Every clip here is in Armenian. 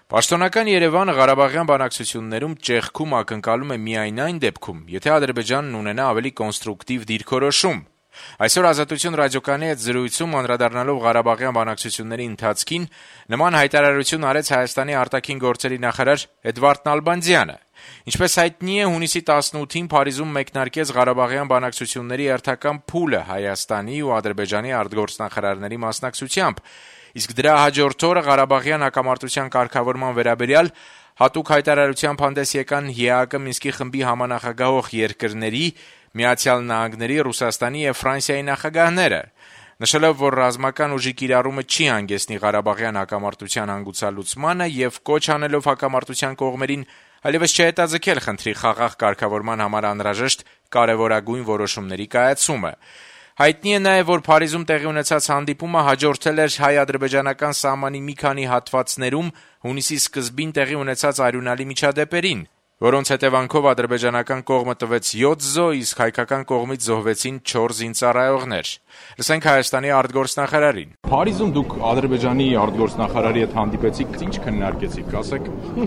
Պաշտոնական Երևանը Ղարաբաղյան բանակցություններում ճեղքում ակնկալում է միայն այն դեպքում, եթե Ադրբեջանն ունենա ավելի կոնստրուկտիվ դիրքորոշում։ Այսօր «Ազատություն» ռադիոկայանի հետ զրույցում անդրադառնալով Ղարաբաղյան բանակցությունների ընթացքին նման հայտարարություն արեց Հայաստանի արտաքին գործերի նախարար Էդվարդ Նալբանդյանը։ Ինչպես հայտնի է, հունիսի 18-ին Փարիզում մեկնարկեց Ղարաբաղյան բանակցությունների հերթական փուլը Հայաստանի ու Ադրբեջանի արտգործնախարարների մասնակցությամբ, իսկ դրա հաջորդ օրը Ղարաբաղյան հակամարտության կարգավորման վերաբերյալ հատուկ հայտարարությամբ հանդես եկան ԵԱՀԿ Մինսկի խմբի համանախագահող երկրների Միացյալ Նահանգների, Ռուսաստանի եւ Ֆրանսիայի նախագահները, նշելով, որ ռազմական ուժի կիրառումը չի հանգեցնի Ղարաբաղյան հակամարտության հանգուցալուծմանը եւ կոչ անելով հակամարտության կողմերին այլևս չհետաձգել խնդրի խաղաղ կարգավորման համար անհրաժեշտ կարեւորագույն որոշումների կայացումը։ Հայտնի է նաեւ, որ Փարիզում տեղի ունեցած հանդիպումը հաջորդել էր հայ-ադրբեջանական սահմանի մի քանի հատվածներում հունիսի սկզբին տեղի ունեցած արյունալի միջադեպերին, որոնց հետևանքով ադրբեջանական կողմը տվեց 7 զոհ, իսկ հայկական կողմից զոհվեցին 4 զինծառայողներ։ Լսենք Հայաստանի արտգործնախարարին։ Փարիզում դուք Ադրբեջանի արտգործնախարարի հետ հանդիպեցիք, ինչ քննարկեցիք, ասեք։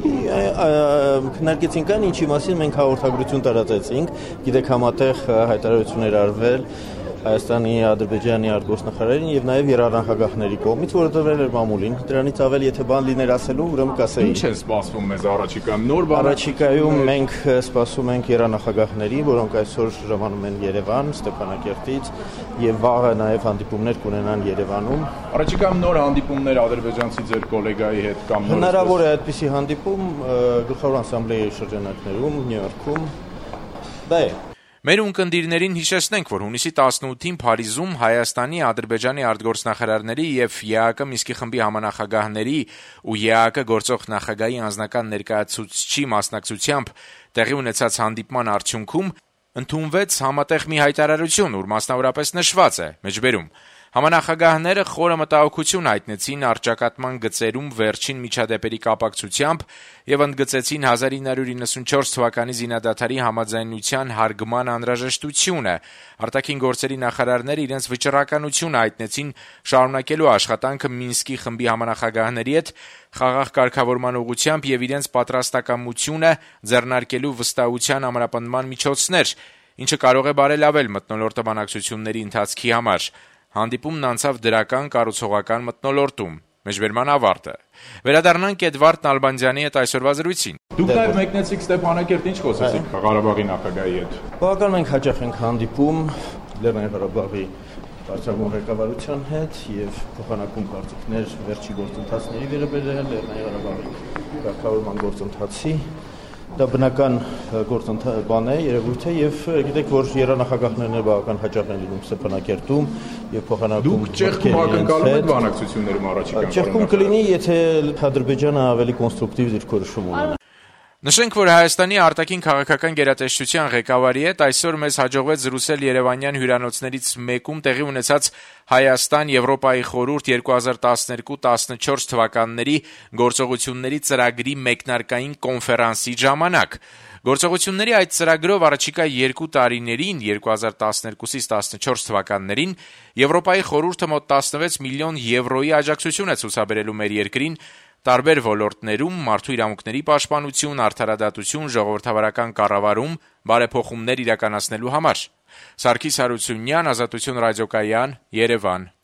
Քննարկեցինք այն, ինչի մասին մենք հաղորդագրություն տարածեցինք, գիտեք, համատեղ հայտարարություններ արվել Հայաստանի, Ադրբեջանի արտգործնախարարին եւ նաեւ երառնախագահների կողմից, որը տրվել էր մամուլին։ Դրանից ավել, եթե բան լիներ ասելու, ուրեմն կասեի։ Ինչ է սպասվում մեզ առաջիկայում? Նոր բան։ Առաջիկայում մենք սպասում ենք երառնախագահների, որոնք այսօր ժամանում են Երևան, Ստեփանակերտից եւ վաղը նաեւ հանդիպումներ կունենան Երևանում։ Առաջիկայում նոր հանդիպումներ ադրբեջանցի ձեր գոլեգայի հետ կամ նոր։ Հնարավոր է այդպիսի հանդիպում գլխավոր ասամբլեայի շրջանակներում, Նյու Յորքում։ Դա է։ Մեր ունկնդիրներին հիշեցնենք, որ հունիսի 18-ին Փարիզում Հայաստանի, Ադրբեջանի արտգործնախարարների եւ ԵԱՀԿ Մինսկի խմբի համանախագահների ու ԵԱՀԿ գործող նախագահի անձնական ներկայացուցչի մասնակցությամբ տեղի ունեցած հանդիպման արդյունքում ընդունվեց համատեղ մի հայտարարություն, ուր մասնավորապես նշված է. մեջբերում Համանախագահները խորը մտահոգություն հայտնեցին առճակատման գծերում վերջին միջադեպերի կապակցությամբ եւ ընդգծեցին 1994 թվականի զինադադարի համաձայնության հարգման անհրաժեշտությունը։ Արտաքին գործերի նախարարները իրենց վճռականությունը հայտնեցին շարունակելու աշխատանքը Մինսկի խմբի համանախագահների հետ խաղաղ կարգավորման ուղղությամբ եւ իրենց պատրաստակամությունը ձեռնարկելու վստահության ամրապնդման միջոցներ, ինչը կարող է բարելավել մթնոլորտը բանակցությունների ընթացքի համար։ Հանդիպումն անցավ դրական կառուցողական մթնոլորտում։ Մեջբերման ավարտը։ Վերադառնանք Էդվարդ Նալբանդյանի հետ այսօրվա զրույցին։ Դուք նաև մեկնեցիք Ստեփանակերտ, ինչ խոսեցիք Ղարաբաղի նախագահի հետ։ Բավական մենք հաճախ ենք հանդիպում Լեռնային Ղարաբաղի բարձրագույն ղեկավարության հետ եւ փոխանակում կարծիքներ վերջի գործընթացների վերաբերյալ Լեռնային Ղարաբաղի կարգավորման գործընթացի։ Դա բնական բան է, երևույթ է եւ գիտեք, որ երանախագահներն բավական հաճախ են լինում Ստեփանակերտում եւ փոխանակում։ Դուք ճեղքում ակնկալում եք բանակցություններում առաջիկայում։ Ճեղքում կլինի, եթե Ադրբեջանը ավելի կոնստրուկտիվ դիրքորոշում ունենա։ Նշենք, որ Հայաստանի արտաքին քաղաքական գերատեսչության ղեկավարի հետ այսօր մեզ հաջողվեց զրուցել Երևանյան հյուրանոցներից մեկում տեղի ունեցած Հայաստան-Եվրոպայի խորհուրդ 2012-14 թվականների գործողությունների ծրագրի մեկնարկային կոնֆերանսի ժամանակ։ Գործողությունների այդ ծրագրով առաջիկա 2 տարիներին 2012-14 թվականներին Եվրոպայի խորհուրդը մոտ 16 միլիոն եվրոյի աջակցություն է ցուցաբերելու մեր երկրին տարբեր ոլորտներում մարդու իրավունքների պաշտպանություն, արդարադատություն, ժողովրդավարական կառավարում, բարեփոխումներ իրականացնելու համար։ Սարգիս Հարությունյան, Ազատություն ռադիոկայան, Երևան։